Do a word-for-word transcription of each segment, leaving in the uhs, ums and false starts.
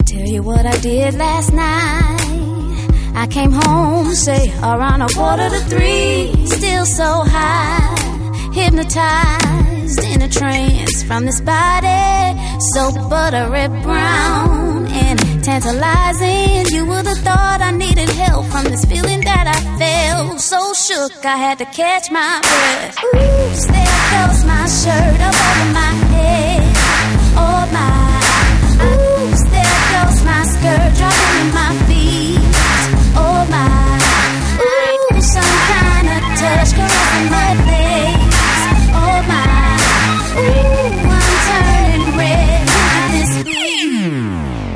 Tell you what I did last night. I came home, say, around a quarter to three. Still so high, hypnotized in a trance from this body. So buttery brown and tantalizing. You would have thought I needed help from this feeling that I felt. So shook, I had to catch my breath. Oops, there goes my shirt up over my head. Oh my. Oops, there goes my skirt dropping in my feet. Oh my. Ooh, some kind of touch caressing my legs. Oh my. Ooh, I'm turning red. Look at this beat.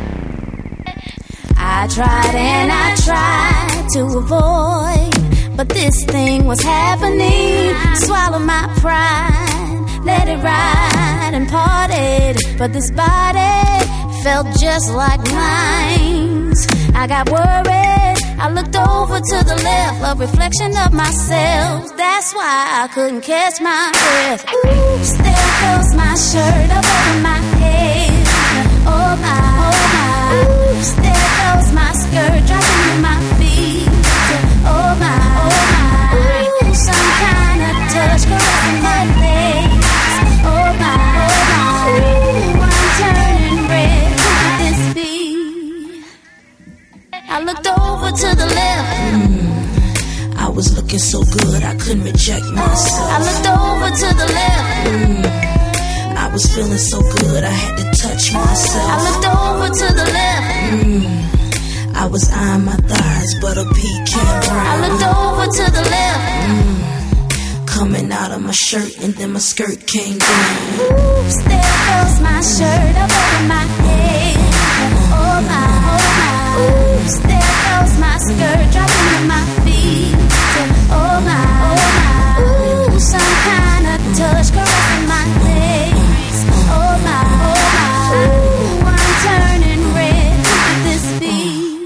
I tried and I tried to avoid, but this thing was happening. Swallow my pride, let it ride and parted. But this body felt just like mine. I got worried, I looked over to the left, a reflection of myself. That's why I couldn't catch my breath. Oops, there goes my shirt up over my head. Oh my, oh my. Oops, there goes my skirt dropping in my feet. Oh my, oh my. Ooh, some kind of touch caressing my legs. Oh my, oh my. Ooh, I'm turning red. Look at this beat. I looked over to the left. Mm, I was looking so good I couldn't reject myself. I looked over to the left. Mm, I was feeling so good I had to touch myself. I looked over to the left. Mm, I was eyeing my thighs, but a pecan brown. I looked over to the left. Mm, coming out of my shirt and then my skirt came down. Oops, there goes my shirt up over my head. Oh my, oh my. Oops, there goes my skirt dropping in my feet. Oh my, oh my. Ooh, some kind of touch caressing my legs. Oh my, oh my. Ooh, I'm turning red. Look at this beat.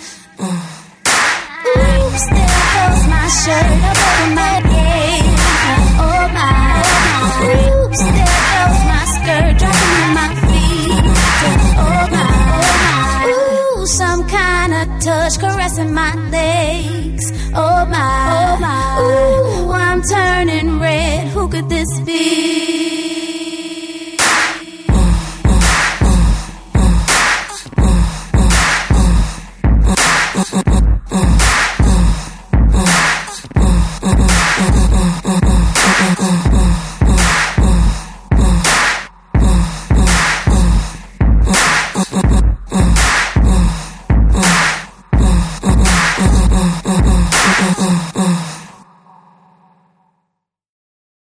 Oops, there goes my shirt up over my head. Oh my, oh my. Oops, there goes my skirt dropping in my feet. Oh my, oh my. Ooh, some kind of touch caressing my legs. Oh my, oh my. Ooh, I'm turning red. Who could this be?